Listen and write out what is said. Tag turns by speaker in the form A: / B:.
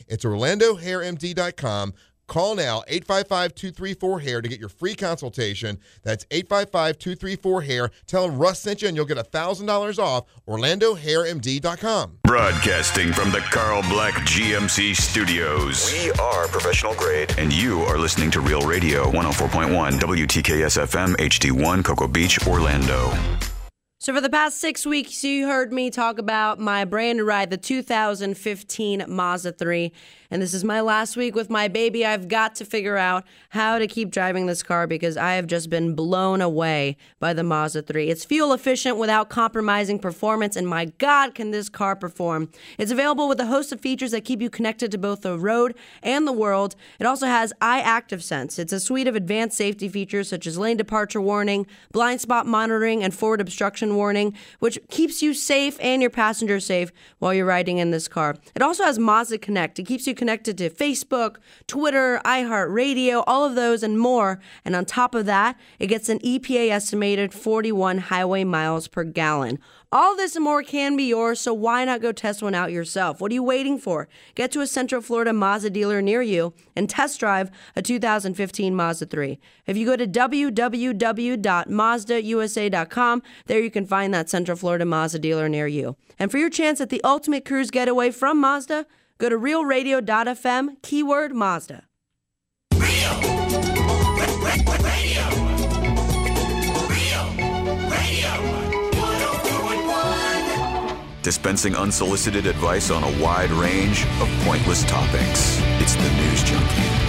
A: It's OrlandoHairMD.com. Call now, 855-234-HAIR to get your free consultation. That's 855-234-HAIR. Tell them Russ sent you, and you'll get $1,000 off. OrlandoHairMD.com.
B: Broadcasting from the Carl Black GMC studios.
C: We are professional grade.
B: And you are listening to Real Radio 104.1 WTKS-FM HD1 Cocoa Beach, Orlando.
D: So for the past 6 weeks, you heard me talk about my brand new ride, the 2015 Mazda 3. And this is my last week with my baby. I've got to figure out how to keep driving this car because I have just been blown away by the Mazda 3. It's fuel efficient without compromising performance, and my God, can this car perform. It's available with a host of features that keep you connected to both the road and the world. It also has iActiveSense. It's a suite of advanced safety features such as lane departure warning, blind spot monitoring, and forward obstruction warning, which keeps you safe and your passenger safe while you're riding in this car. It also has Mazda Connect. It keeps you connected to Facebook, Twitter, iHeartRadio, all of those and more. And on top of that, it gets an EPA estimated 41 highway miles per gallon. All this and more can be yours, so why not go test one out yourself? What are you waiting for? Get to a Central Florida Mazda dealer near you and test drive a 2015 Mazda 3. If you go to www.mazdausa.com, there you can find that Central Florida Mazda dealer near you. And for your chance at the ultimate cruise getaway from Mazda, go to realradio.fm, keyword Mazda.
E: Real Radio. Real Radio. 104.1.
B: Dispensing unsolicited advice on a wide range of pointless topics. It's the News Junkie.